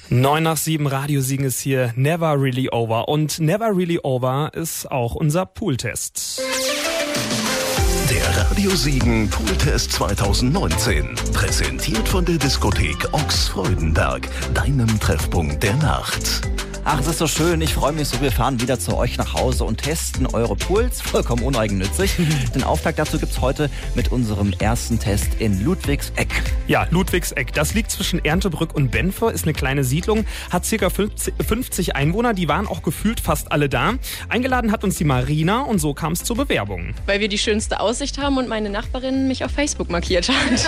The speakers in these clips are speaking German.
9:07 Radiosiegen ist hier Never Really Over. Und Never Really Over ist auch unser Pooltest. Der Radiosiegen Pooltest 2019. Präsentiert von der Diskothek Ochs-Freudenberg, deinem Treffpunkt der Nacht. Ach, es ist so schön. Ich freue mich so. Wir fahren wieder zu euch nach Hause und testen eure Pools. Vollkommen uneigennützig. Den Auftakt dazu gibt's heute mit unserem ersten Test in Ludwigseck. Ja, Ludwigseck. Das liegt zwischen Erndtebrück und Benfe, ist eine kleine Siedlung, hat ca. 50 Einwohner. Die waren auch gefühlt fast alle da. Eingeladen hat uns die Marina und so kam es zur Bewerbung. Weil wir die schönste Aussicht haben und meine Nachbarin mich auf Facebook markiert hat.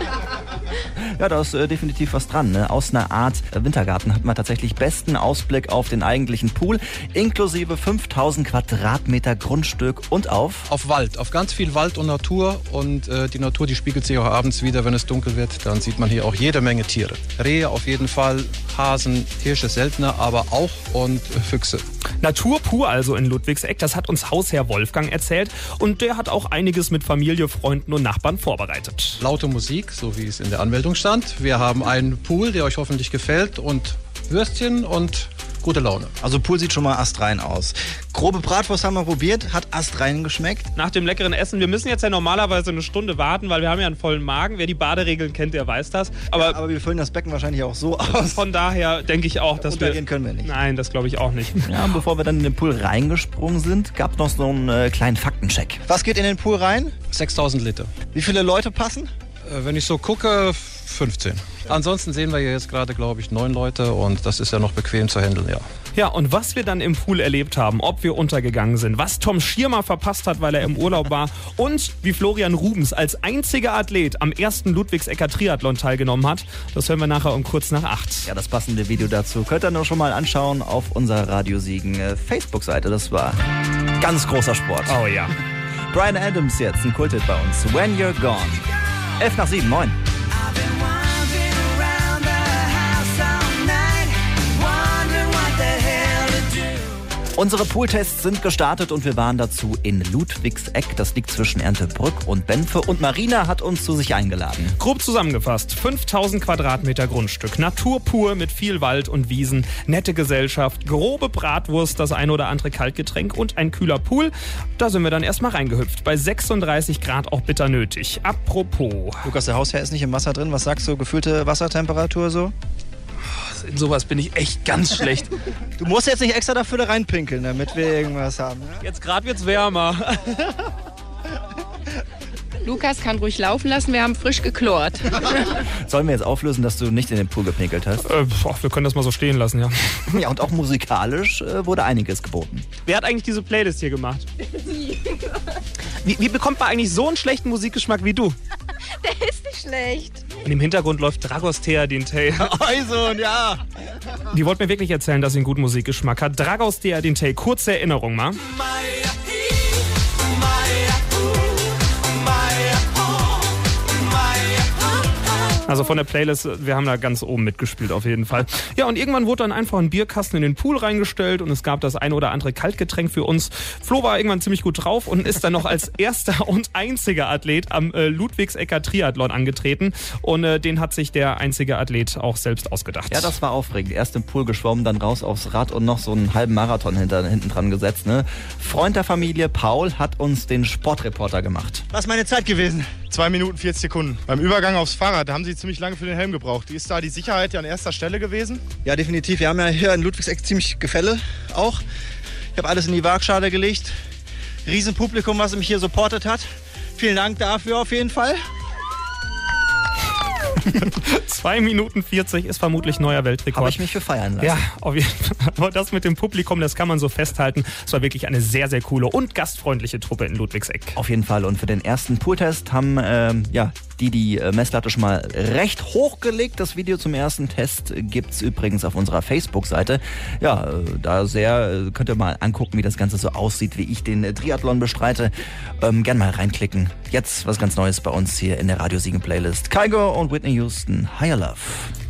Ja, da ist definitiv was dran. Ne? Aus einer Art Wintergarten hat man tatsächlich besten Ausblick auf den eigentlichen Pool, inklusive 5000 Quadratmeter Grundstück und auf Wald, auf ganz viel Wald und Natur. Und die Natur, die spiegelt sich auch abends wieder, wenn es dunkel wird. Dann sieht man hier auch jede Menge Tiere. Rehe auf jeden Fall, Hasen, Hirsche seltener, aber auch und Füchse. Natur pur also in Ludwigseck, das hat uns Hausherr Wolfgang erzählt und der hat auch einiges mit Familie, Freunden und Nachbarn vorbereitet. Laute Musik, so wie es in der Anmeldung stand. Wir haben einen Pool, der euch hoffentlich gefällt und Würstchen und gute Laune. Also Pool sieht schon mal astrein aus. Grobe Bratwurst haben wir probiert, hat astrein geschmeckt. Nach dem leckeren Essen, wir müssen jetzt ja normalerweise eine Stunde warten, weil wir haben ja einen vollen Magen. Wer die Baderegeln kennt, der weiß das. Aber wir füllen das Becken wahrscheinlich auch so aus. Von daher denke ich auch, dass wir... können wir nicht. Nein, das glaube ich auch nicht. Ja, und bevor wir dann in den Pool reingesprungen sind, gab es noch so einen kleinen Faktencheck. Was geht in den Pool rein? 6000 Liter. Wie viele Leute passen? Wenn ich so gucke, 15. Ansonsten sehen wir hier jetzt gerade, glaube ich, 9 Leute und das ist ja noch bequem zu handeln, ja. Ja, und was wir dann im Pool erlebt haben, ob wir untergegangen sind, was Tom Schirmer verpasst hat, weil er im Urlaub war und wie Florian Rubens als einziger Athlet am ersten Ludwigsecker Triathlon teilgenommen hat, das hören wir nachher um kurz nach 8. Ja, das passende Video dazu könnt ihr noch schon mal anschauen auf unserer Radiosiegen Facebook-Seite. Das war ganz großer Sport. Oh ja. Bryan Adams jetzt, ein Kulthit bei uns. When You're Gone. 11:07, moin. Unsere Pooltests sind gestartet und wir waren dazu in Ludwigseck. Das liegt zwischen Erndtebrück und Benfe. Und Marina hat uns zu sich eingeladen. Grob zusammengefasst, 5000 Quadratmeter Grundstück, Natur pur mit viel Wald und Wiesen, nette Gesellschaft, grobe Bratwurst, das ein oder andere Kaltgetränk und ein kühler Pool. Da sind wir dann erstmal reingehüpft. Bei 36 Grad auch bitter nötig. Apropos. Lukas, der Hausherr ist nicht im Wasser drin. Was sagst du, gefühlte Wassertemperatur so? In sowas bin ich echt ganz schlecht. Du musst jetzt nicht extra dafür da reinpinkeln, damit wir irgendwas haben. Ne? Jetzt gerade wird's wärmer. Lukas kann ruhig laufen lassen, wir haben frisch geklort. Sollen wir jetzt auflösen, dass du nicht in den Pool gepinkelt hast? Wir können das mal so stehen lassen, ja. Ja, und auch musikalisch wurde einiges geboten. Wer hat eigentlich diese Playlist hier gemacht? Wie bekommt man eigentlich so einen schlechten Musikgeschmack wie du? Der ist nicht schlecht. Und im Hintergrund läuft Dragostea Dintei. Also, ja. Die wollte mir wirklich erzählen, dass sie einen guten Musikgeschmack hat. Dragostea Dintei, kurze Erinnerung mal. Also von der Playlist, wir haben da ganz oben mitgespielt auf jeden Fall. Ja, und irgendwann wurde dann einfach ein Bierkasten in den Pool reingestellt und es gab das ein oder andere Kaltgetränk für uns. Flo war irgendwann ziemlich gut drauf und ist dann noch als erster und einziger Athlet am Ludwigsecker Triathlon angetreten. Und den hat sich der einzige Athlet auch selbst ausgedacht. Ja, das war aufregend. Erst im Pool geschwommen, dann raus aufs Rad und noch so einen halben Marathon hinten dran gesetzt. Ne? Freund der Familie Paul hat uns den Sportreporter gemacht. Was ist meine Zeit gewesen? 2 Minuten 40 Sekunden. Beim Übergang aufs Fahrrad, da haben sie ziemlich lange für den Helm gebraucht. Ist da die Sicherheit ja an erster Stelle gewesen? Ja, definitiv. Wir haben ja hier in Ludwigseck ziemlich Gefälle auch. Ich habe alles in die Waagschale gelegt. Riesenpublikum, was mich hier supportet hat. Vielen Dank dafür auf jeden Fall. 2 Minuten 40 ist vermutlich neuer Weltrekord. Habe ich mich für feiern lassen. Ja, auf jeden Fall. Aber das mit dem Publikum, das kann man so festhalten. Es war wirklich eine sehr, sehr coole und gastfreundliche Truppe in Ludwigseck. Auf jeden Fall. Und für den ersten Pooltest haben die Messlatte schon mal recht hochgelegt. Das Video zum ersten Test gibt's übrigens auf unserer Facebook-Seite. Ja, könnt ihr mal angucken, wie das Ganze so aussieht, wie ich den Triathlon bestreite. Gern mal reinklicken. Jetzt was ganz Neues bei uns hier in der Radiosiegen-Playlist. Kygo und Whitney Houston, Higher Love.